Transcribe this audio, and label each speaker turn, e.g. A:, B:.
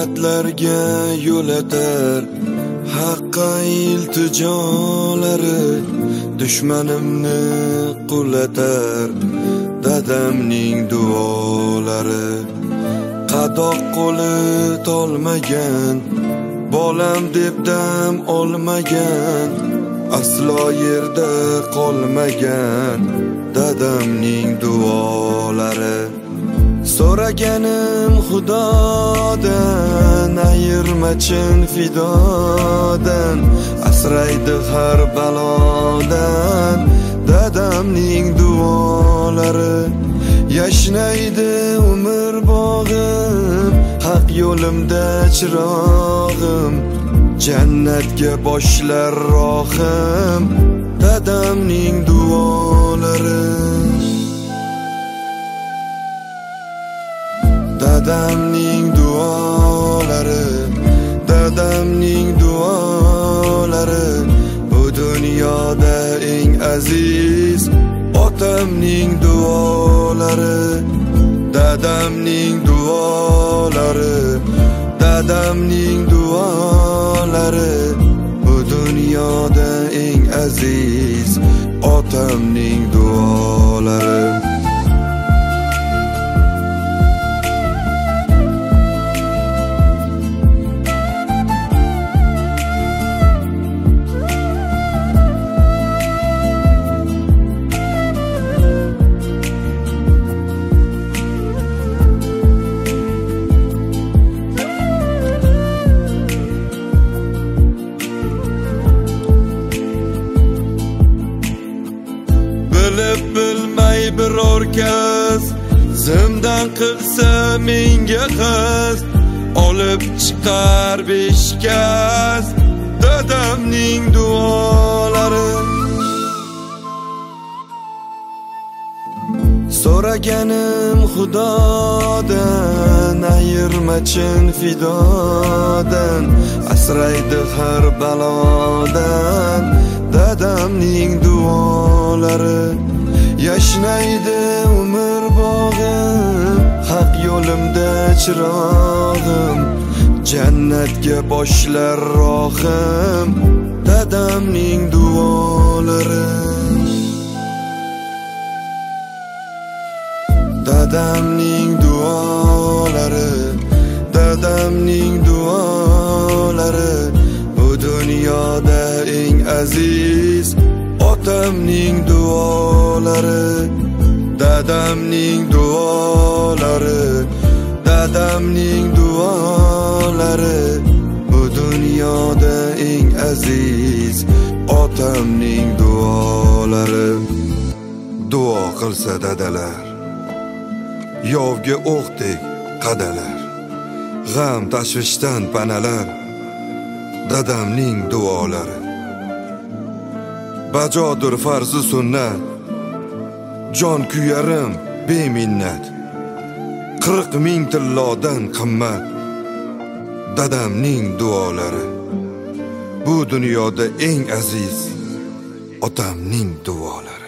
A: ofatlarga yo'latar haqqa iltijolari, dushmanimni qulatar dadamning duolari. Qadoq qo'li tolmagan, bolam deb dam olmagan, aslo yerda qolmagan dadamning duolari. So'raganim Xudodan, ayirmachin fidodan, asraydi har balodan dadamning duolari. Yashnaydi umr bog'im, haq yo'limda chirog'im, jannatga boshlar rohim dadamning duolari. Dadamning duolari, dadamning duolari, bu dunyoda eng aziz otamning duolari. Dadamning duolari, dadamning duolari, bu dunyoda eng aziz otamning duolari. Bilib bilmay biror kez zimdan qilsa menga qasd, olib chiqar beshkaz dadamning duolari. So'raganim Xudodan, ayirmachin fidodan, asraydi har balodan dadamning duolari. Yashnaydi umr bog'im, haq yo'limda chirog'im, jannatga boshlar rohim dadamning duolari. Dadamning duolari, dadamning duolari, bu dunyoda eng aziz otamning duolari. Dadamning duolari, dadamning duolari, bu dunyoda eng aziz otamning duolari. Duo qilsa dadalar, yovga o'qdek qadalar, g'am tashvishdan panalar dadamning duolari. Bajodir farzi sunnat, jon kuyarim beminnat, 40 ming tillodan qimmat dadamning duolari. Bu dunyoda eng aziz otamning duolari.